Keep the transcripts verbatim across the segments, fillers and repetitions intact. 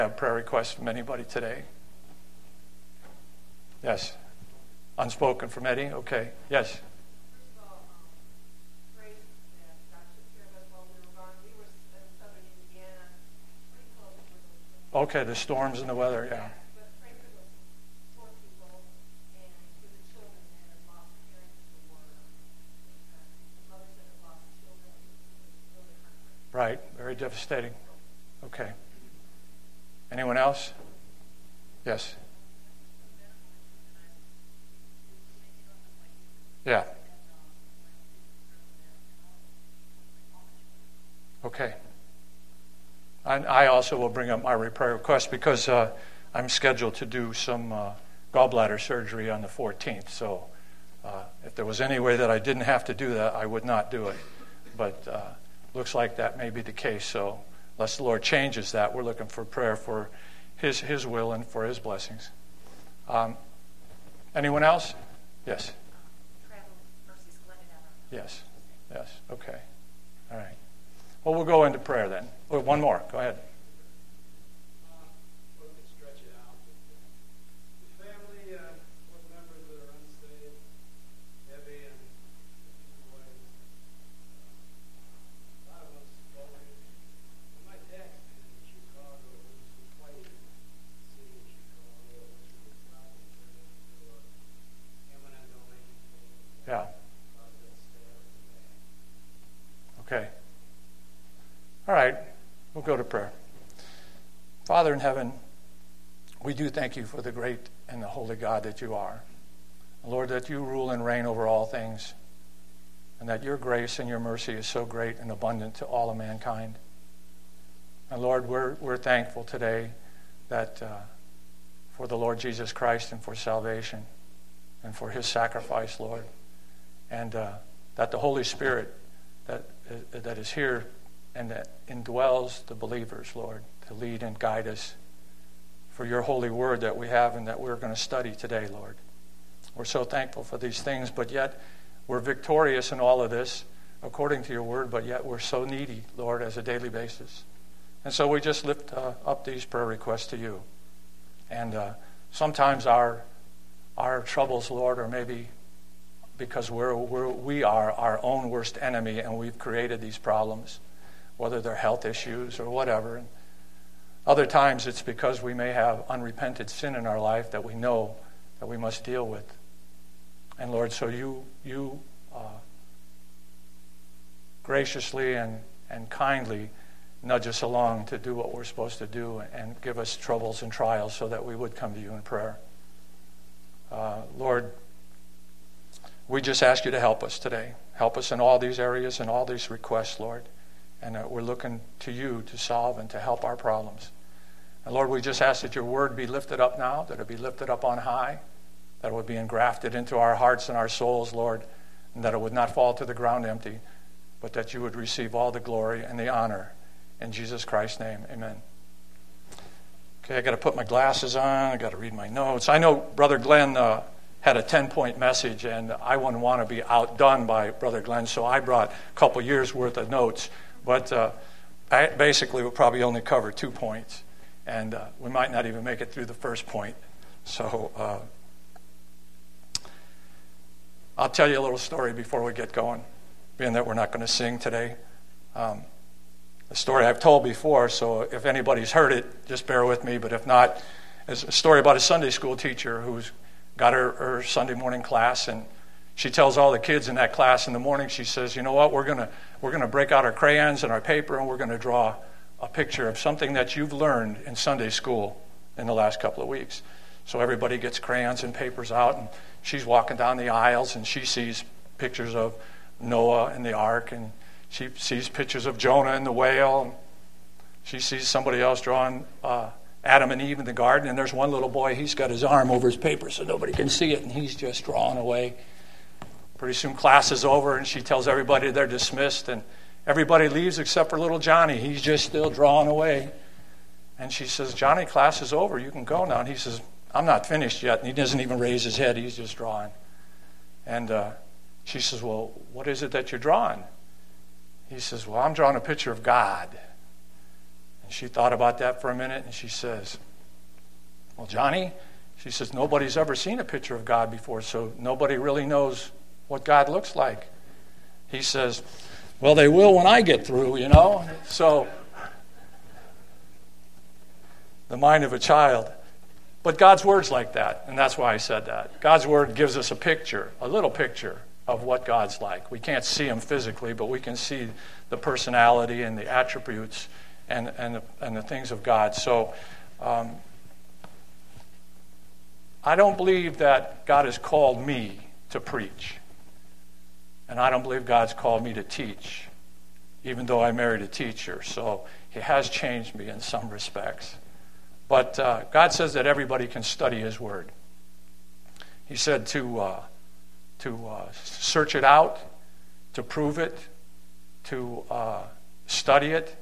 Have prayer requests from anybody today? Yes. Unspoken from Eddie? Okay. Yes. First of all, um, praise that God took care of us while we were gone. We were in southern Indiana, pretty close to those. Okay, the storms and the weather, yeah. But pray for those poor people and for the children that have lost parents or uh, mothers that have lost children. It's really heartbreaking. Right, very devastating. Okay. Anyone else? Yes. Yeah. Okay. I, I also will bring up my prayer request because uh, I'm scheduled to do some uh, gallbladder surgery on the fourteenth. So uh, if there was any way that I didn't have to do that, I would not do it. But uh, looks like that may be the case. So unless the Lord changes that, we're looking for prayer for His His will and for His blessings. Um, anyone else? Yes. Yes. Yes. Okay. All right. Well, we'll go into prayer then. Oh, one more. Go ahead. Yeah. Okay. All right. We'll go to prayer. Father in heaven, we do thank you for the great and the holy God that you are. Lord, that you rule and reign over all things, and that your grace and your mercy is so great and abundant to all of mankind. And Lord, we're we're thankful today that uh, for the Lord Jesus Christ and for salvation and for his sacrifice, Lord, and uh, that the Holy Spirit that that is here and that indwells the believers, Lord, to lead and guide us for your holy word that we have and that we're going to study today, Lord. We're so thankful for these things, but yet we're victorious in all of this according to your word, but yet we're so needy, Lord, as a daily basis. And so we just lift uh, up these prayer requests to you. And uh, sometimes our our troubles, Lord, are maybe because we're, we're, we are our own worst enemy and we've created these problems, whether they're health issues or whatever. And other times it's because we may have unrepented sin in our life that we know that we must deal with. And Lord, so you you uh, graciously and, and kindly nudge us along to do what we're supposed to do and give us troubles and trials so that we would come to you in prayer. Uh, Lord, we just ask you to help us today. Help us in all these areas and all these requests, Lord. And uh, we're looking to you to solve and to help our problems. And Lord, we just ask that your word be lifted up now, that it be lifted up on high, that it would be engrafted into our hearts and our souls, Lord, and that it would not fall to the ground empty, but that you would receive all the glory and the honor. In Jesus Christ's name, amen. Okay, I got to put my glasses on. I got to read my notes. I know Brother Glenn uh, had a ten-point message, and I wouldn't want to be outdone by Brother Glenn, so I brought a couple years' worth of notes. But uh, I basically we'll probably only cover two points, and uh, we might not even make it through the first point. So uh, I'll tell you a little story before we get going, being that we're not going to sing today. Um, a story I've told before, so if anybody's heard it, just bear with me. But if not, it's a story about a Sunday school teacher who's got her, her Sunday morning class, and she tells all the kids in that class in the morning, she says, you know what, we're gonna we're gonna break out our crayons and our paper, and we're gonna draw a picture of something that you've learned in Sunday school in the last couple of weeks. So everybody gets crayons and papers out, and she's walking down the aisles, and she sees pictures of Noah and the ark, and she sees pictures of Jonah and the whale. And she sees somebody else drawing uh, Adam and Eve in the garden, and there's one little boy, he's got his arm over his paper so nobody can see it, and he's just drawing away. Pretty soon class is over, and she tells everybody they're dismissed, and everybody leaves except for little Johnny. He's just still drawing away. And she says, Johnny, class is over. You can go now. And he says, I'm not finished yet. And he doesn't even raise his head. He's just drawing. And uh, she says, well, what is it that you're drawing? He says, well, I'm drawing a picture of God. And She thought about that for a minute, and she says, well, Johnny, she says, nobody's ever seen a picture of God before, so nobody really knows what God looks like. He says, well, they will when I get through, you know. So, the mind of a child. But God's Word's like that, and that's why I said that. God's Word gives us a picture, a little picture of what God's like. We can't see Him physically, but we can see the personality and the attributes and, and, the, and the things of God. So, um, I don't believe that God has called me to preach. And I don't believe God's called me to teach, even though I married a teacher. So He has changed me in some respects. But uh, God says that everybody can study His Word. He said to, uh, to uh, search it out, to prove it, to uh, study it,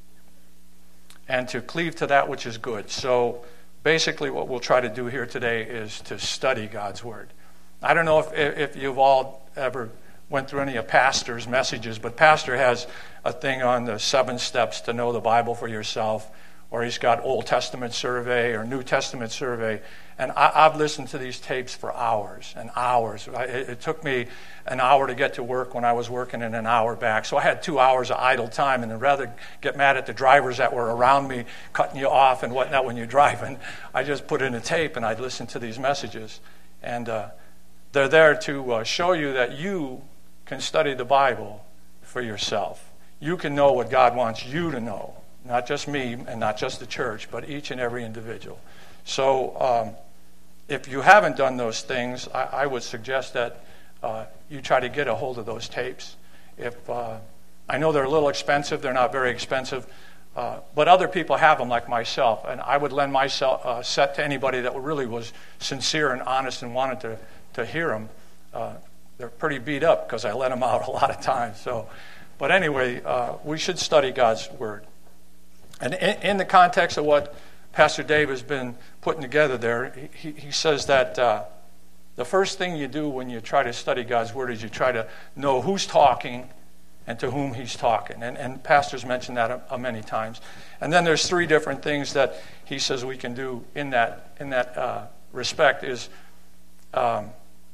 and to cleave to that which is good. So basically what we'll try to do here today is to study God's Word. I don't know if, if you've all ever went through any of Pastor's messages, but Pastor has a thing on the seven steps to know the Bible for yourself, or he's got Old Testament survey or New Testament survey. And I, I've listened to these tapes for hours and hours. I, it, it took me an hour to get to work when I was working and an hour back. So I had two hours of idle time, and I'd rather get mad at the drivers that were around me, cutting you off and whatnot when you're driving. I just put in a tape and I'd listen to these messages. And uh, they're there to uh, show you that you can study the Bible for yourself. You can know what God wants you to know. Not just me and not just the church, but each and every individual. So um, if you haven't done those things, I, I would suggest that uh, you try to get a hold of those tapes. If uh, I know they're a little expensive, they're not very expensive, uh, but other people have them like myself, and I would lend my uh, set to anybody that really was sincere and honest and wanted to, to hear them. Uh, they're pretty beat up because I let them out a lot of times. So, but anyway, uh, we should study God's Word. And in, in the context of what Pastor Dave has been putting together there, he, he says that uh, the first thing you do when you try to study God's Word is you try to know who's talking and to whom He's talking. And, and Pastor's mentioned that a, a many times. And then there's three different things that he says we can do in that, in that uh, respect is um,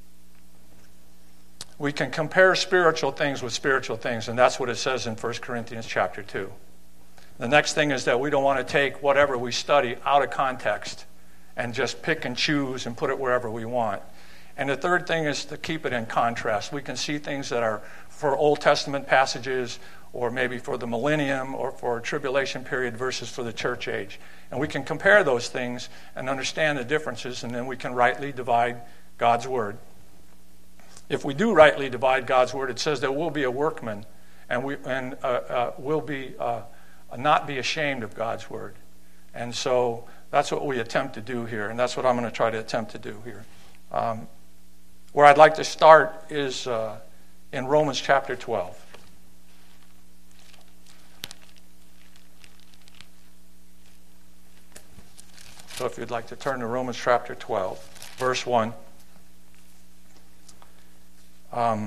we can compare spiritual things with spiritual things, and that's what it says in First Corinthians chapter two. The next thing is that we don't want to take whatever we study out of context and just pick and choose and put it wherever we want. And the third thing is to keep it in contrast. We can see things that are for Old Testament passages or maybe for the millennium or for a tribulation period versus for the church age. And we can compare those things and understand the differences, and then we can rightly divide God's Word. If we do rightly divide God's Word, it says that we'll be a workman and, we, and uh, uh, we'll be... Uh, not be ashamed of God's Word. And so that's what we attempt to do here, and that's what I'm going to try to attempt to do here. Um, where I'd like to start is uh, in Romans chapter twelve. So if you'd like to turn to Romans chapter twelve, verse one. Um,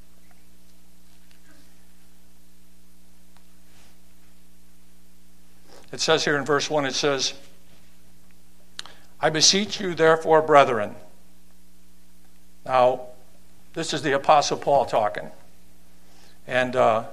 It says here in verse one, it says, I beseech you, therefore, brethren. Now, this is the Apostle Paul talking. And uh,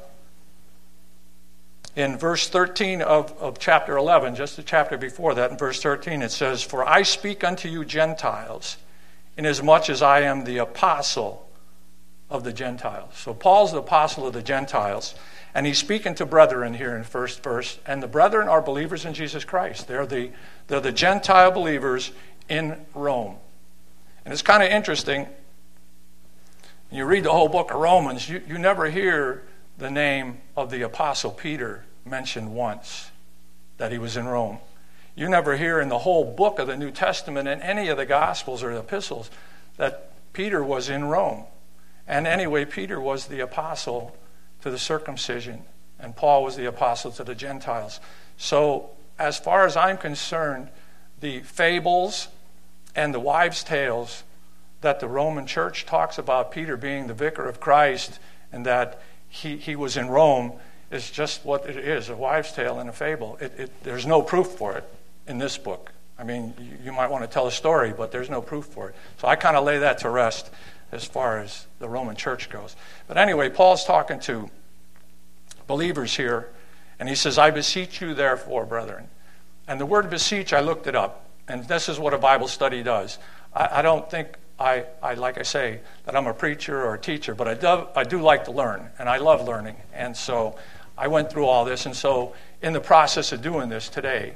in verse thirteen of, of chapter eleven, just the chapter before that, in verse thirteen, it says, For I speak unto you Gentiles, inasmuch as I am the apostle of the Gentiles. So Paul's the apostle of the Gentiles. And he's speaking to brethren here in the first verse. And the brethren are believers in Jesus Christ. They're the, they're the Gentile believers in Rome. And it's kind of interesting. When you read the whole book of Romans, you, you never hear the name of the Apostle Peter mentioned once, that he was in Rome. You never hear in the whole book of the New Testament, in any of the Gospels or the epistles, that Peter was in Rome. And anyway, Peter was the apostle to the circumcision, and Paul was the apostle to the Gentiles. So as far as I'm concerned, the fables and the wives' tales that the Roman church talks about Peter being the vicar of Christ and that he, he was in Rome, is just what it is, a wives' tale and a fable. It, it, there's no proof for it in this book. I mean, you, you might want to tell a story, but there's no proof for it. So I kind of lay that to rest as far as the Roman church goes. But anyway, Paul's talking to believers here, and he says, I beseech you therefore, brethren. And the word beseech, I looked it up, and this is what a Bible study does. I, I don't think, I, I like I say, that I'm a preacher or a teacher, but I do, I do like to learn, and I love learning. And so I went through all this, and so in the process of doing this today,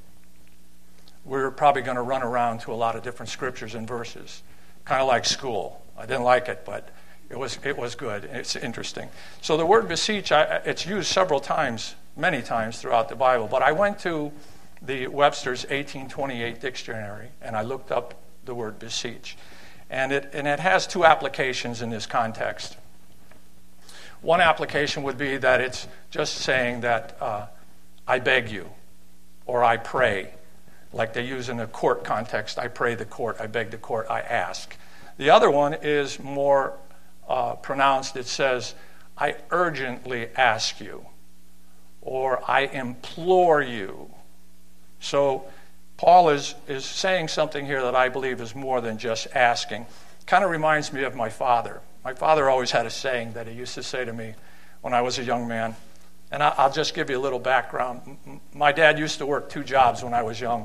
we're probably going to run around to a lot of different scriptures and verses, kind of like school. I didn't like it, but it was it was good. It's interesting. So the word beseech, I, it's used several times, many times throughout the Bible, but I went to the Webster's eighteen twenty-eight dictionary, and I looked up the word beseech. And it and it has two applications in this context. One application would be that it's just saying that uh, I beg you, or I pray, like they use in a court context. I pray the court, I beg the court, I ask. The other one is more uh, pronounced. It says, I urgently ask you, or I implore you. So Paul is, is saying something here that I believe is more than just asking. Kind of reminds me of my father. My father always had a saying that he used to say to me when I was a young man. And I, I'll just give you a little background. My dad used to work two jobs when I was young,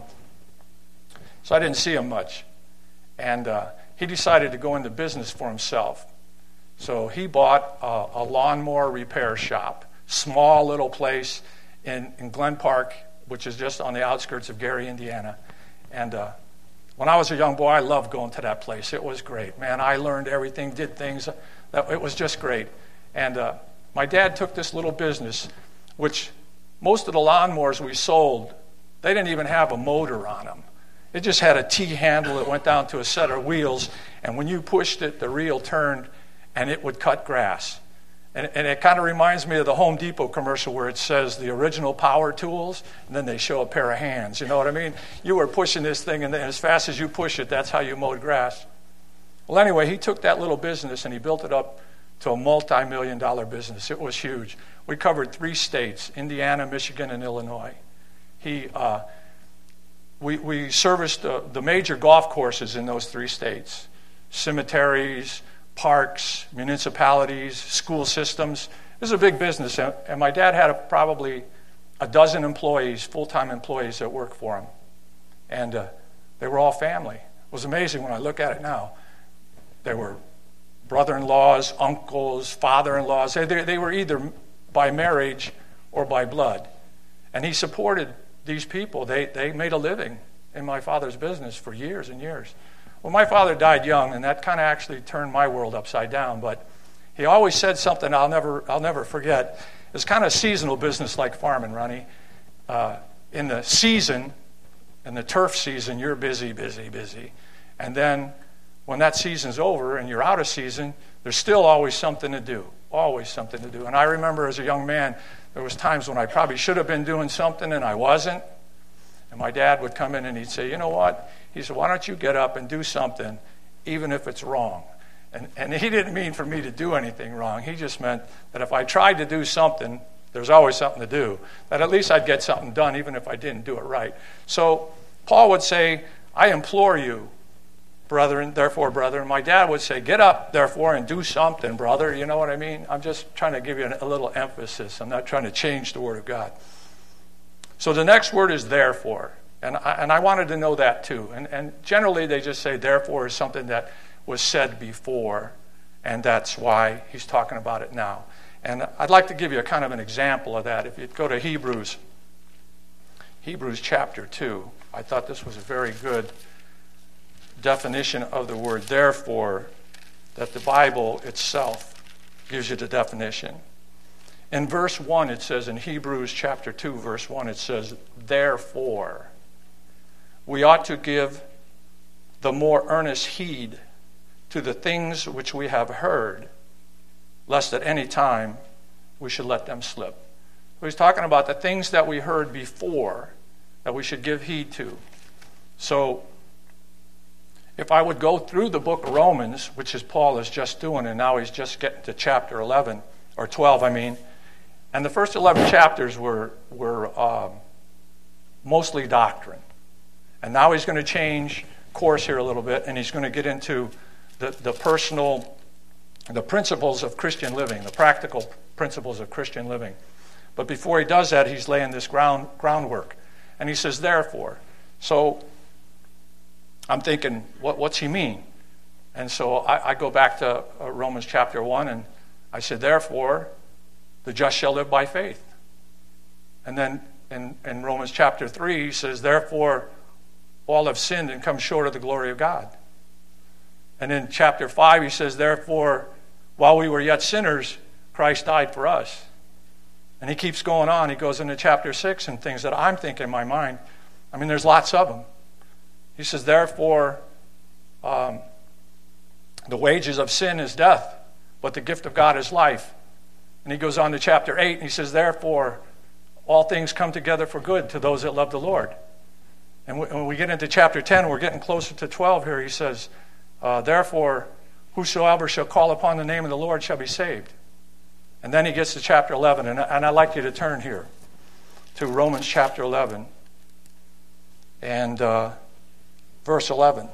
so I didn't see him much. And uh, he decided to go into business for himself. So he bought a, a lawnmower repair shop, small little place in, in Glen Park, which is just on the outskirts of Gary, Indiana. And uh, when I was a young boy, I loved going to that place. It was great. Man, I learned everything, did things. That, it was just great. And uh, my dad took this little business, which most of the lawnmowers we sold, they didn't even have a motor on them. It just had a T-handle that went down to a set of wheels, and when you pushed it, the reel turned, and it would cut grass. And, and it kind of reminds me of the Home Depot commercial where it says the original power tools, and then they show a pair of hands. You know what I mean? You were pushing this thing, and then as fast as you push it, that's how you mowed grass. Well, anyway, he took that little business, and he built it up to a multi-million dollar business. It was huge. We covered three states, Indiana, Michigan, and Illinois. He, uh, we, we serviced the, the major golf courses in those three states, cemeteries, parks, municipalities, school systems. This is a big business, and my dad had a, probably a dozen employees, full-time employees that worked for him, and uh, they were all family. It was amazing when I look at it now. They were brother-in-laws, uncles, father-in-laws. They, they, they were either by marriage or by blood, and he supported these people. They, they made a living in my father's business for years and years. Well, my father died young, and that kind of actually turned my world upside down. But he always said something I'll never I'll never forget. It's kind of seasonal business like farming, Ronnie. Uh, in the season, in the turf season, you're busy, busy, busy. And then when that season's over and you're out of season, there's still always something to do, always something to do. And I remember as a young man, there was times when I probably should have been doing something and I wasn't. And my dad would come in and he'd say, you know what? He said, why don't you get up and do something, even if it's wrong? And, and he didn't mean for me to do anything wrong. He just meant that if I tried to do something, there's always something to do. That at least I'd get something done, even if I didn't do it right. So Paul would say, I implore you, brethren, therefore, brethren. My dad would say, get up, therefore, and do something, brother. You know what I mean? I'm just trying to give you a little emphasis. I'm not trying to change the Word of God. So the next word is therefore. And I, and I wanted to know that too. And, and generally they just say therefore is something that was said before, and that's why he's talking about it now. And I'd like to give you a kind of an example of that. If you go to Hebrews, Hebrews chapter two, I thought this was a very good definition of the word therefore, that the Bible itself gives you the definition. In verse one, it says, in Hebrews chapter two, verse one, it says, therefore, we ought to give the more earnest heed to the things which we have heard, lest at any time we should let them slip. So he's talking about the things that we heard before that we should give heed to. So if I would go through the book of Romans, which is Paul is just doing, and now he's just getting to chapter eleven, or twelve, I mean, And the first eleven chapters were, were um, mostly doctrine. And now he's going to change course here a little bit, and he's going to get into the, the personal, the principles of Christian living, the practical principles of Christian living. But before he does that, he's laying this ground groundwork. And he says, therefore. So I'm thinking, what, what's he mean? And so I, I go back to uh, Romans chapter one, and I said, therefore, the just shall live by faith. And then in, in Romans chapter three, he says, therefore, all have sinned and come short of the glory of God. And in chapter five, he says, therefore, while we were yet sinners, Christ died for us. And he keeps going on. He goes into chapter six and things that I'm thinking in my mind. I mean, there's lots of them. He says, therefore, um, the wages of sin is death, but the gift of God is life. And he goes on to chapter eight, and he says, therefore, all things come together for good to those that love the Lord. And when we get into chapter ten, we're getting closer to twelve here. He says, uh, therefore, whosoever shall call upon the name of the Lord shall be saved. And then he gets to chapter eleven, and, and I'd like you to turn here to Romans chapter eleven and uh, verse eleven.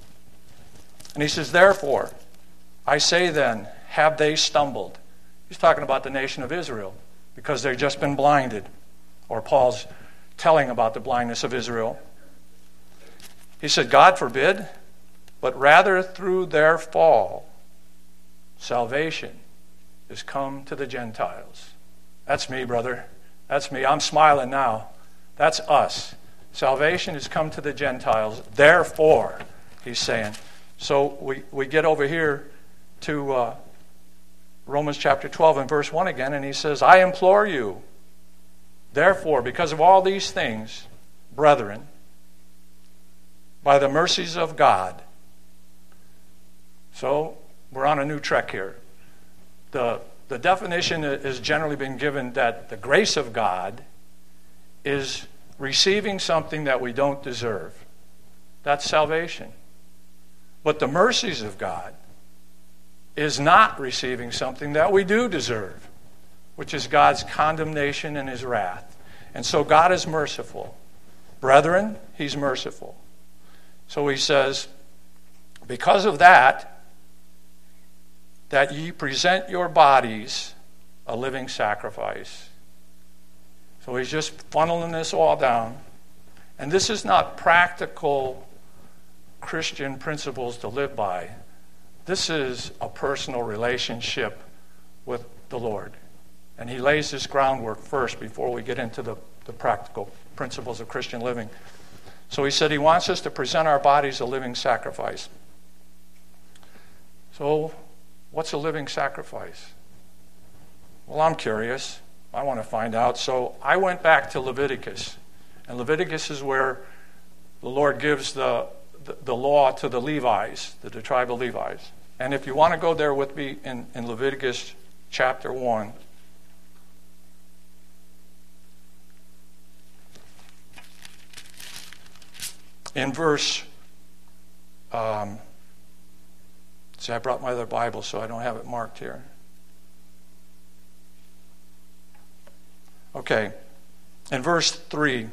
And he says, therefore, I say then, have they stumbled? He's talking about the nation of Israel because they've just been blinded. Or Paul's telling about the blindness of Israel. He said, God forbid, but rather through their fall, salvation is come to the Gentiles. That's me, brother. That's me. I'm smiling now. That's us. Salvation has come to the Gentiles. Therefore, he's saying. So we, we get over here to uh, Romans chapter twelve and verse one again, and he says, I implore you, therefore, because of all these things, brethren, by the mercies of God. So we're on a new trek here. The, the definition has generally been given that the grace of God is receiving something that we don't deserve. That's salvation. But the mercies of God is not receiving something that we do deserve, which is God's condemnation and his wrath. And so God is merciful. Brethren, he's merciful. So he says, because of that, that ye present your bodies a living sacrifice. So he's just funneling this all down. And this is not practical Christian principles to live by. This is a personal relationship with the Lord. And he lays this groundwork first before we get into the, the practical principles of Christian living. So he said he wants us to present our bodies a living sacrifice. So what's a living sacrifice? Well, I'm curious. I want to find out. So I went back to Leviticus. And Leviticus is where the Lord gives the, the, the law to the Levites, the, the tribe of Levites. And if you want to go there with me in, in Leviticus chapter one, in verse, um, see, I brought my other Bible, so I don't have it marked here. Okay, in verse three,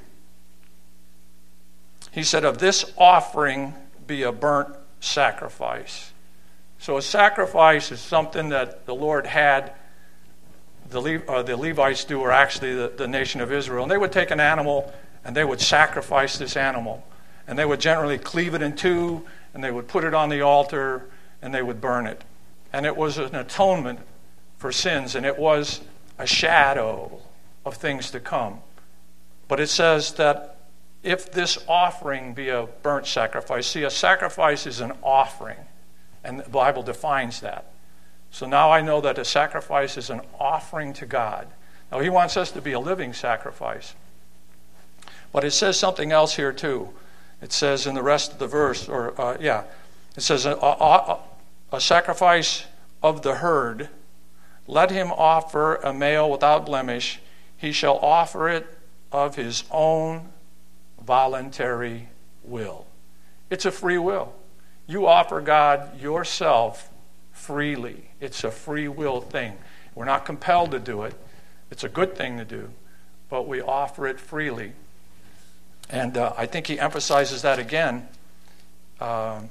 he said, of this offering be a burnt sacrifice. So a sacrifice is something that the Lord had the, Le- uh, the Levites do, or actually the, the nation of Israel. And they would take an animal and they would sacrifice this animal. And they would generally cleave it in two, and they would put it on the altar, and they would burn it. And it was an atonement for sins, and it was a shadow of things to come. But it says that if this offering be a burnt sacrifice, see, a sacrifice is an offering, and the Bible defines that. So now I know that a sacrifice is an offering to God. Now he wants us to be a living sacrifice. But it says something else here too. It says in the rest of the verse, or uh, yeah, it says, a, a, a sacrifice of the herd, let him offer a male without blemish. He shall offer it of his own voluntary will. It's a free will. You offer God yourself freely. It's a free will thing. We're not compelled to do it, It's a good thing to do, but we offer it freely. And uh, I think he emphasizes that again uh,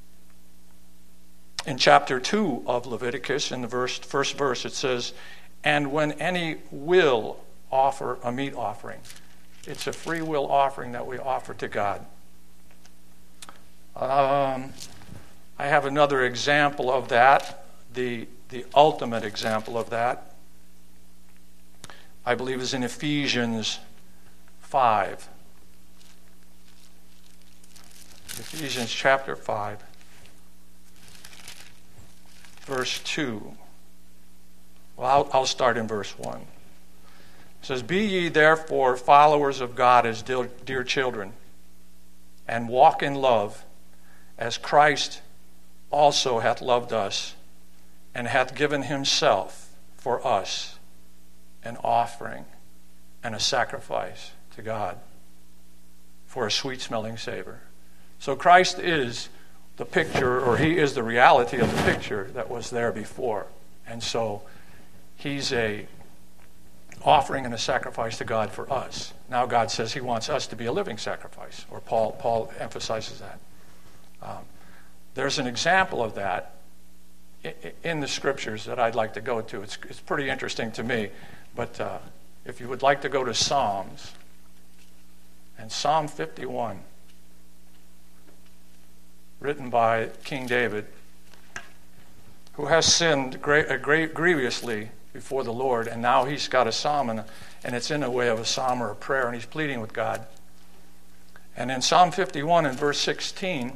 in chapter two of Leviticus. In the verse, first verse, it says, "And when any will offer a meat offering," it's a free will offering that we offer to God. Um, I have another example of that, the the ultimate example of that, I believe, is in Ephesians five. Ephesians chapter five, verse two. Well, I'll, I'll start in verse one. It says, "Be ye therefore followers of God as dear, dear children, and walk in love, as Christ also hath loved us, and hath given himself for us, an offering and a sacrifice to God, for a sweet-smelling savor." So Christ is the picture, or he is the reality of the picture that was there before. And so he's a offering and a sacrifice to God for us. Now God says he wants us to be a living sacrifice, or Paul Paul emphasizes that. Um, there's an example of that in the scriptures that I'd like to go to. It's, it's pretty interesting to me. But uh, if you would like to go to Psalms, and Psalm fifty-one, written by King David, who has sinned great, uh, great, grievously before the Lord, and now he's got a psalm, and, and it's in a way of a psalm or a prayer, and he's pleading with God. And in Psalm fifty-one, in verse sixteen,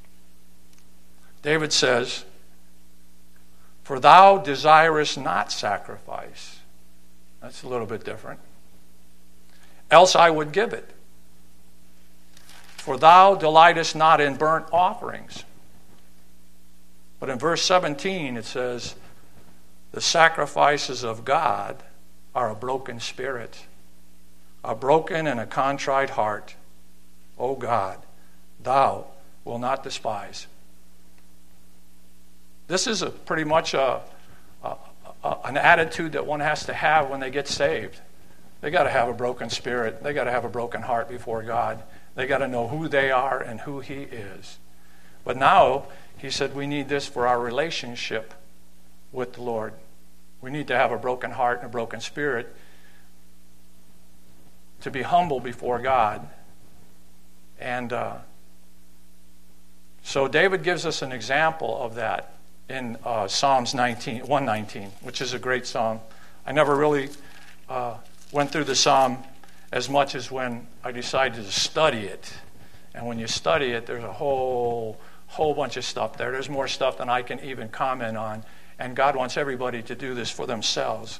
David says, "For thou desirest not sacrifice." That's a little bit different. "Else I would give it. For thou delightest not in burnt offerings." But in verse seventeen it says, "The sacrifices of God are a broken spirit, a broken and a contrite heart. O God, thou wilt not despise." This is a pretty much a, a, a an attitude that one has to have when they get saved. They got to have a broken spirit. They got to have a broken heart before God. They got to know who they are and who he is. But now, he said, we need this for our relationship with the Lord. We need to have a broken heart and a broken spirit to be humble before God. And uh, so David gives us an example of that in uh, Psalms nineteen, one nineteen, which is a great psalm. I never really uh, went through the psalm as much as when I decided to study it. And when you study it, there's a whole whole bunch of stuff there. There's more stuff than I can even comment on. And God wants everybody to do this for themselves.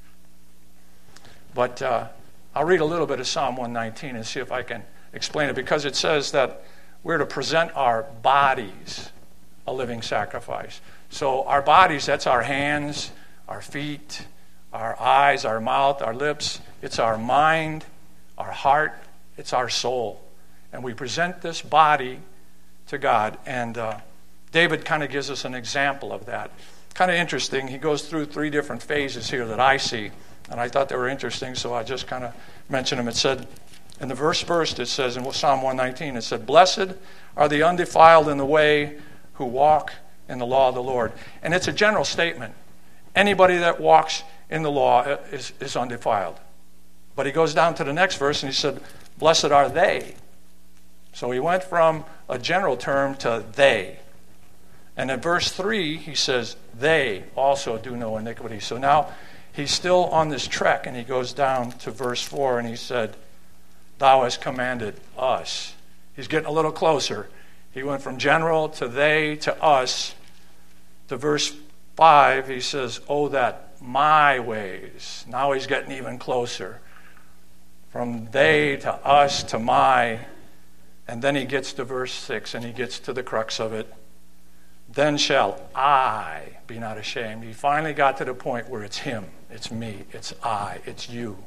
But uh, I'll read a little bit of Psalm one nineteen and see if I can explain it, because it says that we're to present our bodies a living sacrifice. So our bodies, that's our hands, our feet, our eyes, our mouth, our lips. It's our mind, our heart, it's our soul. And we present this body to God. And uh, David kind of gives us an example of that. Kind of interesting. He goes through three different phases here that I see. And I thought they were interesting, so I just kind of mentioned them. It said, in the verse first, it says in Psalm one nineteen, it said, "Blessed are the undefiled in the way who walk in the law of the Lord." And it's a general statement. Anybody that walks in the law is, is undefiled. But he goes down to the next verse and he said, "Blessed are they." So he went from a general term to they. And in verse three, he says, "They also do no iniquity." So now he's still on this trek, and he goes down to verse four, and he said, "Thou hast commanded us." He's getting a little closer. He went from general to they to us. To verse five, he says, "Oh, that my ways." Now he's getting even closer. From they to us to my. And then he gets to verse six, and he gets to the crux of it. "Then shall I be not ashamed." He finally got to the point where it's him, it's me, it's I, it's you.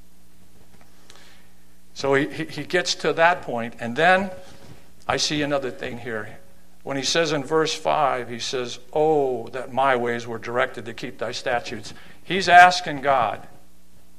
So he, he, he gets to that point, and then I see another thing here. When he says in verse five, he says, "Oh, that my ways were directed to keep thy statutes." He's asking God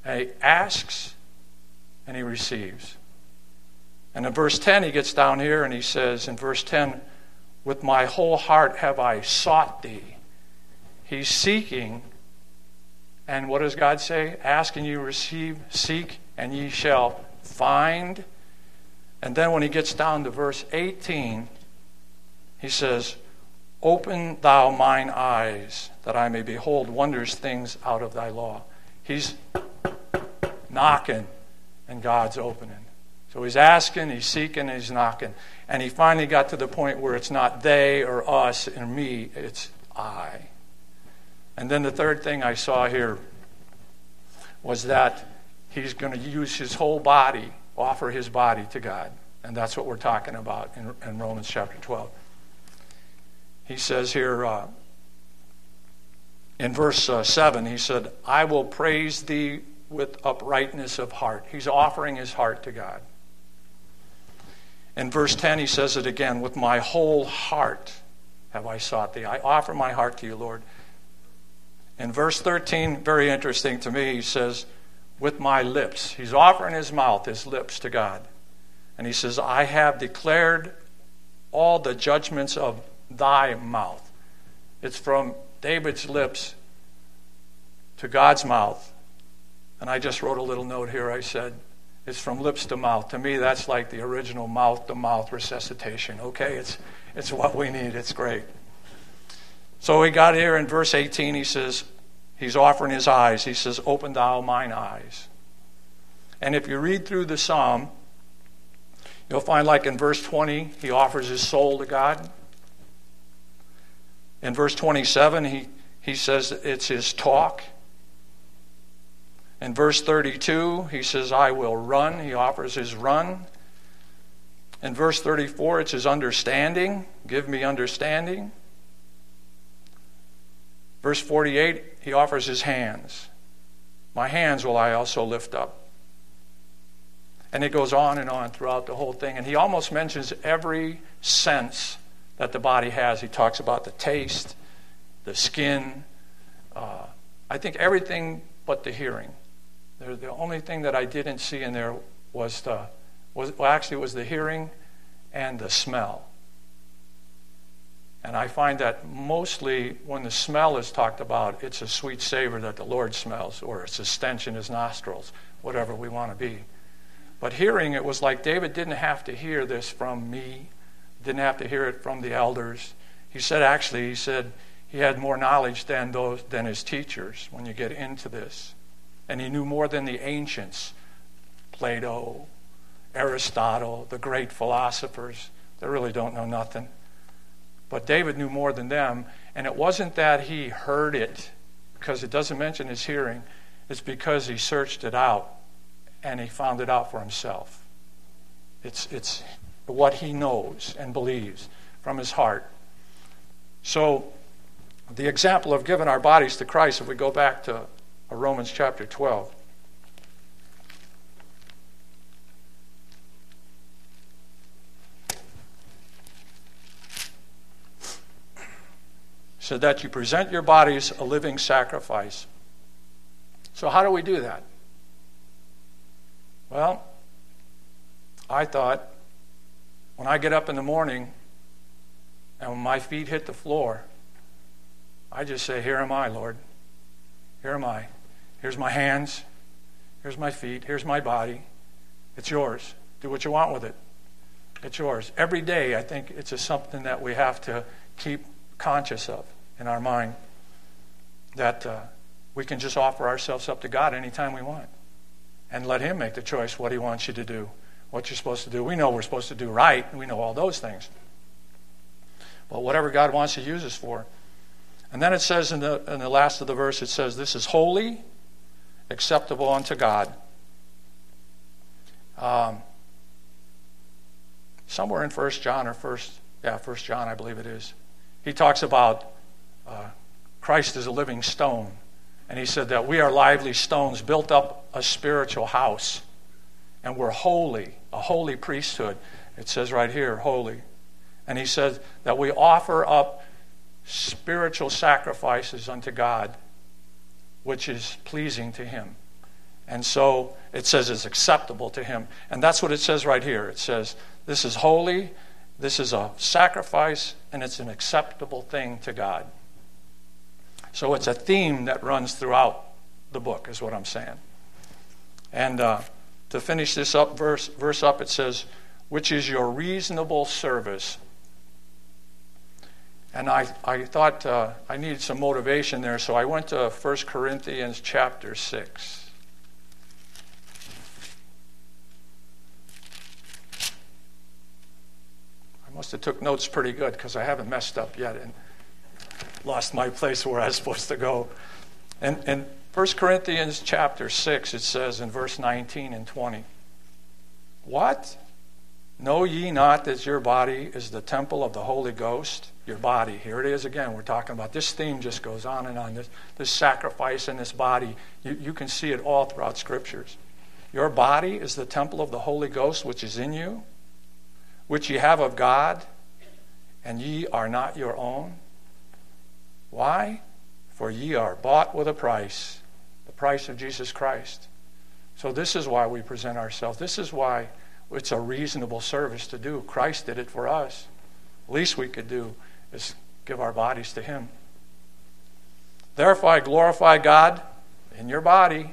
And he asks and he receives. And in verse ten, he gets down here and he says, in verse ten, with my whole heart have I sought thee. He's seeking. And what does God say? Ask and you receive, seek and ye shall find. And then when he gets down to verse eighteen, he says, open thou mine eyes, that I may behold wondrous things out of thy law. He's knocking, and God's opening. So he's asking, he's seeking, and he's knocking. And he finally got to the point where it's not they or us or me, it's I. And then the third thing I saw here was that he's going to use his whole body, offer his body to God. And that's what we're talking about in, in Romans chapter twelve. He says here uh, in verse uh, seven, he said, I will praise thee with uprightness of heart. He's offering his heart to God. In verse ten, he says it again, with my whole heart have I sought thee. I offer my heart to you, Lord. In verse thirteen, very interesting to me, he says, with my lips. He's offering his mouth, his lips to God. And he says, I have declared all the judgments of thy mouth. It's from David's lips to God's mouth. And I just wrote a little note here. I said, it's from lips to mouth. To me, that's like the original mouth-to-mouth resuscitation. Okay, it's it's what we need. It's great. So we got here in verse eighteen, he says, he's offering his eyes. He says, open thou mine eyes. And if you read through the psalm, you'll find like in verse twenty, he offers his soul to God. In verse twenty-seven, he, he says it's his talk. In verse thirty-two, he says, I will run. He offers his run. In verse thirty-four, it's his understanding. Give me understanding. Verse forty-eight, he offers his hands. My hands will I also lift up. And it goes on and on throughout the whole thing. And he almost mentions every sense that the body has. He talks about the taste, the skin. Uh, I think everything but the hearing. The, the only thing that I didn't see in there was the, was well, actually, it was the hearing and the smell. And I find that mostly when the smell is talked about, it's a sweet savor that the Lord smells, or it's a stench in his nostrils, whatever we want to be. But hearing, it was like David didn't have to hear this from me, didn't have to hear it from the elders. He said, actually, he said he had more knowledge than those than his teachers when you get into this. And he knew more than the ancients, Plato, Aristotle, the great philosophers. They really don't know nothing. But David knew more than them, and it wasn't that he heard it, because it doesn't mention his hearing. It's because he searched it out, and he found it out for himself. It's it's what he knows and believes from his heart. So the example of giving our bodies to Christ, if we go back to Romans chapter twelve. So that you present your bodies a living sacrifice. So how do we do that? Well, I thought when I get up in the morning and when my feet hit the floor, I just say, here am I, Lord. Here am I. Here's my hands. Here's my feet. Here's my body. It's yours. Do what you want with it. It's yours. Every day, I think it's a something that we have to keep conscious of in our mind, that uh, we can just offer ourselves up to God anytime we want and let him make the choice what he wants you to do, what you're supposed to do. We know we're supposed to do right. We know all those things. But whatever God wants to use us for. And then it says in the, in the last of the verse, it says, this is holy, acceptable unto God. Um, somewhere in First John or First, yeah, First John, I believe it is, he talks about uh, Christ as a living stone. And he said that we are lively stones built up a spiritual house. And we're holy, a holy priesthood. It says right here, holy. And he says that we offer up spiritual sacrifices unto God, which is pleasing to him. And so it says it's acceptable to him. And that's what it says right here. It says this is holy, this is a sacrifice, and it's an acceptable thing to God. So it's a theme that runs throughout the book, is what I'm saying. And uh, to finish this up, verse, verse up, it says, which is your reasonable service. And I, I thought uh, I needed some motivation there, so I went to First Corinthians chapter six. I must have took notes pretty good because I haven't messed up yet and lost my place where I was supposed to go. And in First Corinthians chapter six, it says in verse nineteen and twenty, what? Know ye not that your body is the temple of the Holy Ghost? Your body. Here it is again. We're talking about this theme just goes on and on. This, this sacrifice in this body. You, you can see it all throughout Scriptures. Your body is the temple of the Holy Ghost which is in you, which ye have of God, and ye are not your own. Why? For ye are bought with a price, the price of Jesus Christ. So this is why we present ourselves. This is why it's a reasonable service to do. Christ did it for us. The least we could do is give our bodies to him. Therefore I glorify God in your body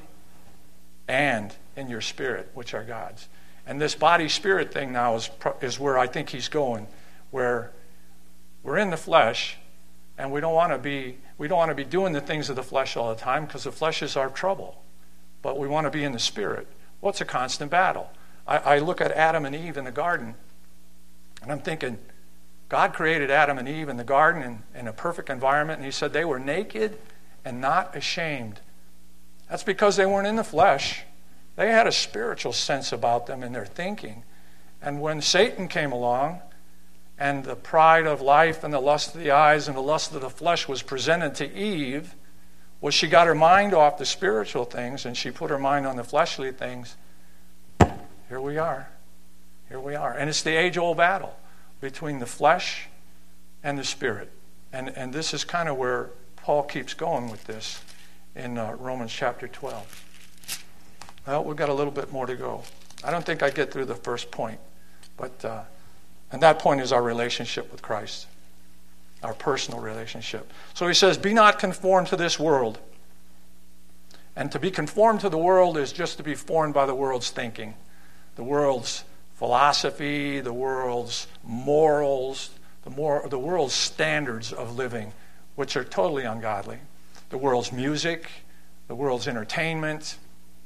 and in your spirit, which are God's. And this body-spirit thing now is, is where I think he's going, where we're in the flesh, and we don't want to be we don't want to be doing the things of the flesh all the time because the flesh is our trouble. But we want to be in the spirit. Well, it's a constant battle. I, I look at Adam and Eve in the garden, and I'm thinking, God created Adam and Eve in the garden in, in a perfect environment, and he said they were naked and not ashamed. That's because they weren't in the flesh. They had a spiritual sense about them in their thinking. And when Satan came along, and the pride of life and the lust of the eyes and the lust of the flesh was presented to Eve, well, she got her mind off the spiritual things, and she put her mind on the fleshly things. Here we are. Here we are. And it's the age-old battle between the flesh and the spirit. And and this is kind of where Paul keeps going with this in uh, Romans chapter twelve. Well, we've got a little bit more to go. I don't think I get through the first point. But, uh, and that point is our relationship with Christ. Our personal relationship. So he says, be not conformed to this world. And to be conformed to the world is just to be formed by the world's thinking. The world's philosophy, the world's morals, the, more, the world's standards of living, which are totally ungodly. The world's music, the world's entertainment,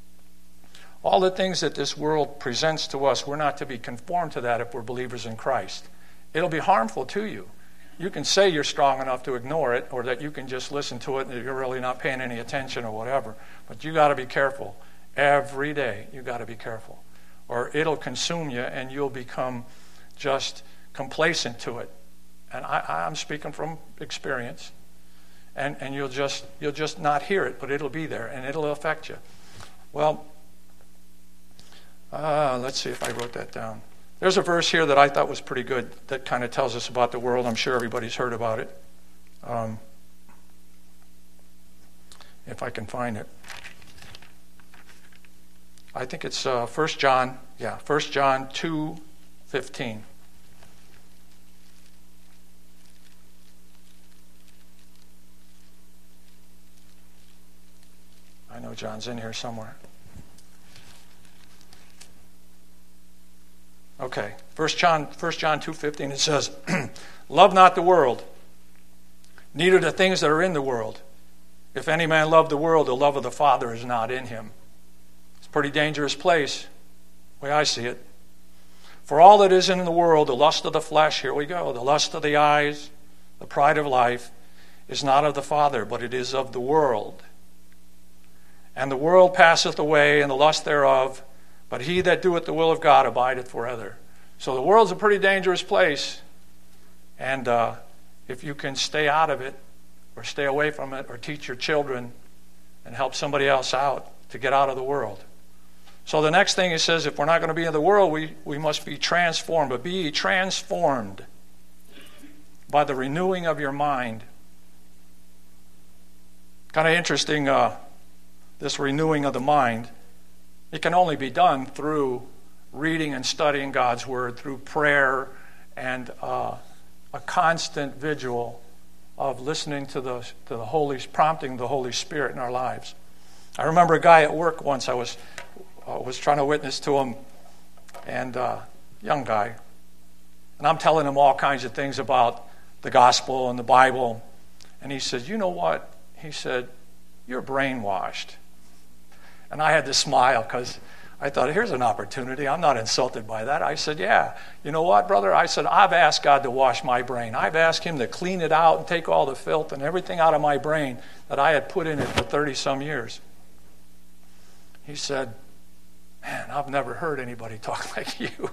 all the things that this world presents to us, we're not to be conformed to that if we're believers in Christ. It'll be harmful to you. You can say you're strong enough to ignore it, or that you can just listen to it and you're really not paying any attention or whatever. But you got to be careful. Every day you got to be careful. Or it'll consume you and you'll become just complacent to it. And I, I'm speaking from experience. And and you'll just you'll just not hear it, but it'll be there and it'll affect you. Well, uh, let's see if I wrote that down. There's a verse here that I thought was pretty good that kind of tells us about the world. I'm sure everybody's heard about it. Um, if I can find it. I think it's uh, First John, yeah, First John two fifteen. I know John's in here somewhere. Okay, First John, First John two fifteen, it says, love not the world, neither the things that are in the world. If any man love the world, the love of the Father is not in him. It's a pretty dangerous place, the way I see it. For all that is in the world, the lust of the flesh, here we go, the lust of the eyes, the pride of life, is not of the Father, but it is of the world. And the world passeth away, and the lust thereof, but he that doeth the will of God abideth forever. So the world's a pretty dangerous place. And uh, if you can stay out of it, or stay away from it, or teach your children, and help somebody else out to get out of the world. So the next thing he says, if we're not going to be in the world, we, we must be transformed. But be ye transformed by the renewing of your mind. Kind of interesting, uh, this renewing of the mind. It can only be done through reading and studying God's Word, through prayer and uh, a constant vigil of listening to the, to the Holy, prompting the Holy Spirit in our lives. I remember a guy at work once, I was, uh, was trying to witness to him, and uh, young guy, and I'm telling him all kinds of things about the gospel and the Bible, and he said, you know what? He said, you're brainwashed. And I had to smile because I thought, here's an opportunity. I'm not insulted by that. I said, yeah. You know what, brother? I said, I've asked God to wash my brain. I've asked him to clean it out and take all the filth and everything out of my brain that I had put in it for thirty-some years. He said, man, I've never heard anybody talk like you.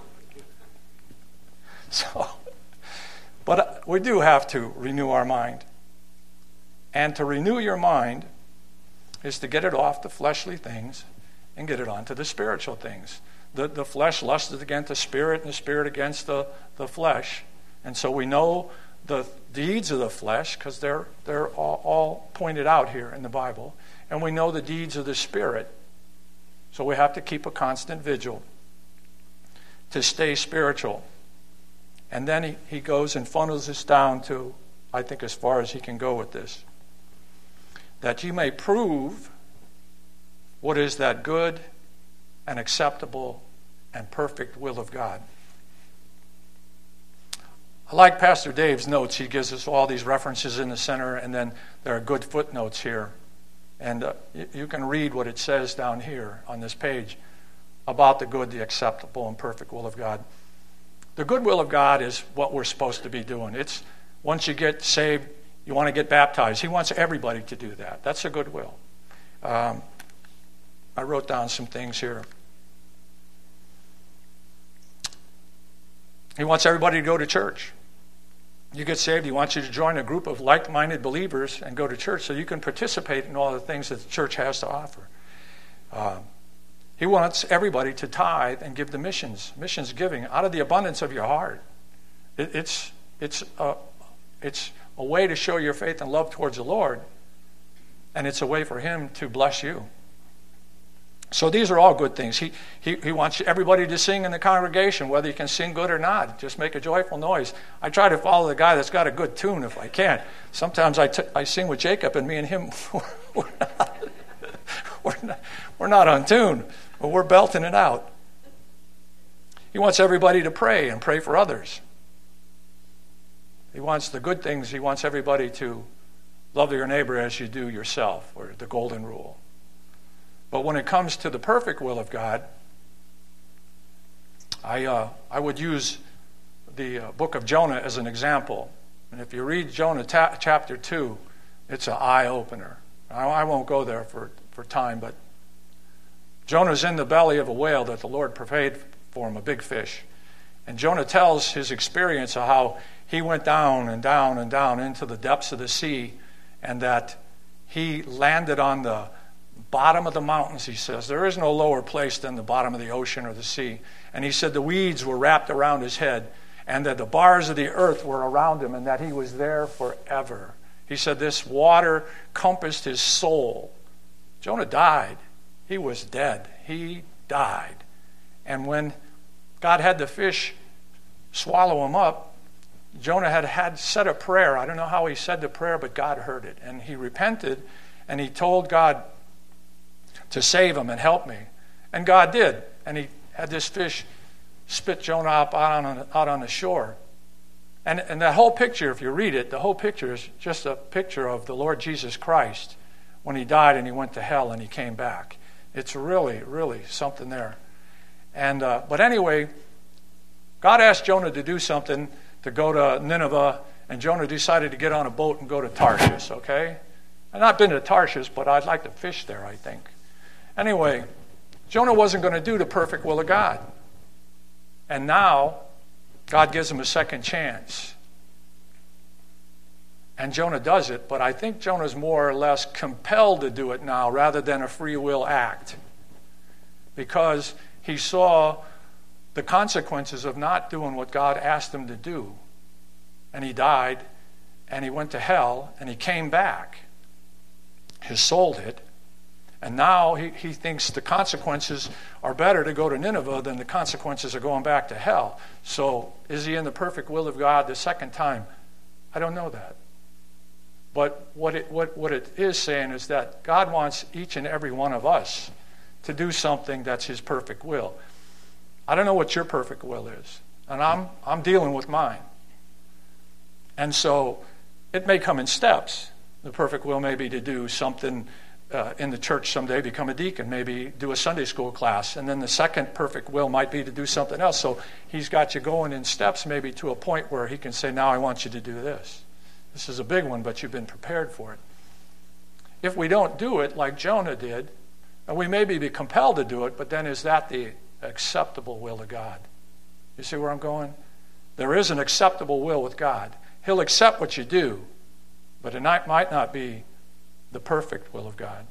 So, but we do have to renew our mind. And to renew your mind is to get it off the fleshly things and get it onto the spiritual things. The, the flesh lusted against the spirit and the spirit against the, the flesh. And so we know the deeds of the flesh because they're, they're all, all pointed out here in the Bible. And we know the deeds of the spirit. So we have to keep a constant vigil to stay spiritual. And then he, he goes and funnels us down to, I think, as far as he can go with this. That you may prove what is that good and acceptable and perfect will of God. I like Pastor Dave's notes. He gives us all these references in the center, and then there are good footnotes here. And uh, you, you can read what it says down here on this page about the good, the acceptable, and perfect will of God. The good will of God is what we're supposed to be doing. It's once you get saved, you want to get baptized. He wants everybody to do that. That's a good will. Um, I wrote down some things here. He wants everybody to go to church. You get saved, he wants you to join a group of like-minded believers and go to church so you can participate in all the things that the church has to offer. Um, he wants everybody to tithe and give the missions, missions giving, out of the abundance of your heart. It, it's, it's, a, it's a way to show your faith and love towards the Lord, and it's a way for him to bless you. So these are all good things. He, he he wants everybody to sing in the congregation, whether you can sing good or not. Just make a joyful noise. I try to follow the guy that's got a good tune if I can. Sometimes I, t- I sing with Jacob, and me and him, we're not, we're not, we're not on tune, but we're belting it out. He wants everybody to pray and pray for others. He wants the good things. He wants everybody to love your neighbor as you do yourself, or the golden rule. But when it comes to the perfect will of God, I uh, I would use the uh, book of Jonah as an example. And if you read Jonah ta- chapter two, it's an eye-opener. I, I won't go there for, for time, but Jonah's in the belly of a whale that the Lord prepared for him, a big fish. And Jonah tells his experience of how he went down and down and down into the depths of the sea, and that he landed on the bottom of the mountains, he says. There is no lower place than the bottom of the ocean or the sea. And he said the weeds were wrapped around his head, and that the bars of the earth were around him, and that he was there forever. He said this water compassed his soul. Jonah died. He was dead. He died. And when God had the fish swallow him up, Jonah had had said a prayer. I don't know how he said the prayer, but God heard it. And he repented, and he told God to save him and help me. And God did. And he had this fish spit Jonah up out on, out on the shore. And, and that whole picture, if you read it, the whole picture is just a picture of the Lord Jesus Christ when he died and he went to hell and he came back. It's really, really something there. And uh, but anyway, God asked Jonah to do something, to go to Nineveh, and Jonah decided to get on a boat and go to Tarshish, okay? I've not been to Tarshish, but I'd like to fish there, I think. Anyway, Jonah wasn't going to do the perfect will of God. And now, God gives him a second chance. And Jonah does it, but I think Jonah's more or less compelled to do it now rather than a free will act. Because he saw the consequences of not doing what God asked him to do. And he died, and he went to hell, and he came back. His soul did. And now he, he thinks the consequences are better to go to Nineveh than the consequences of going back to hell. So is he in the perfect will of God the second time? I don't know that. But what it, what, what it is saying is that God wants each and every one of us to do something that's his perfect will. I don't know what your perfect will is. And I'm I'm dealing with mine. And so it may come in steps. The perfect will may be to do something uh, in the church someday, become a deacon, maybe do a Sunday school class. And then the second perfect will might be to do something else. So he's got you going in steps maybe to a point where he can say, now I want you to do this. This is a big one, but you've been prepared for it. If we don't do it like Jonah did, and we may be compelled to do it, but then is that the acceptable will of God? You see where I'm going? There is an acceptable will with God. He'll accept what you do, but it might not be the perfect will of God.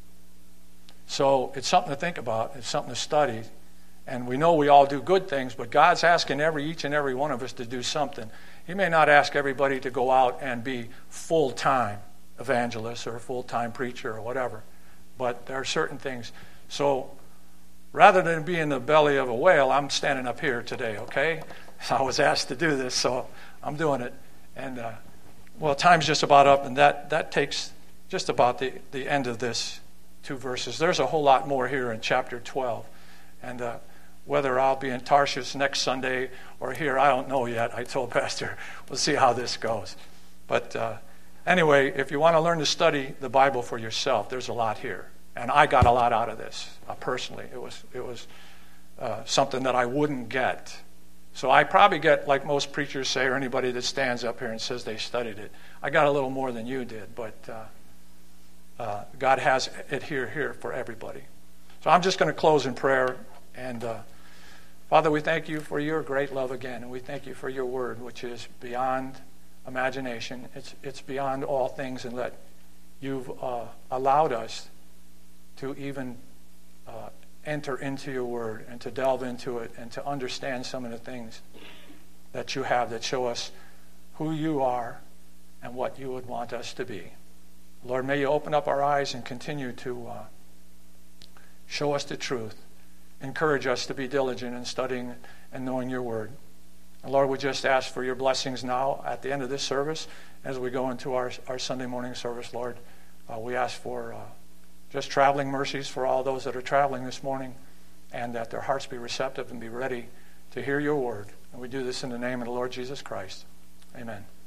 So it's something to think about. It's something to study. And we know we all do good things, but God's asking every each and every one of us to do something. He may not ask everybody to go out and be full-time evangelist or full-time preacher or whatever, but there are certain things. So rather than be in the belly of a whale, I'm standing up here today, okay? I was asked to do this, so I'm doing it. And, uh, well, time's just about up, and that, that takes just about the, the end of this two verses. There's a whole lot more here in chapter twelve. And uh, whether I'll be in Tarshish next Sunday or here, I don't know yet. I told Pastor, we'll see how this goes. But uh, anyway, if you want to learn to study the Bible for yourself, there's a lot here. And I got a lot out of this, uh, personally. It was it was uh, something that I wouldn't get. So I probably get, like most preachers say, or anybody that stands up here and says they studied it, I got a little more than you did, but uh, uh, God has it here, here for everybody. So I'm just going to close in prayer. And uh, Father, we thank you for your great love again, and we thank you for your word, which is beyond imagination. It's it's beyond all things, and that you've uh, allowed us to even uh, enter into your word and to delve into it and to understand some of the things that you have that show us who you are and what you would want us to be. Lord, may you open up our eyes and continue to uh, show us the truth. Encourage us to be diligent in studying and knowing your word. And Lord, we just ask for your blessings now at the end of this service as we go into our, our Sunday morning service, Lord. Uh, we ask for uh, just traveling mercies for all those that are traveling this morning, and that their hearts be receptive and be ready to hear your word. And we do this in the name of the Lord Jesus Christ. Amen.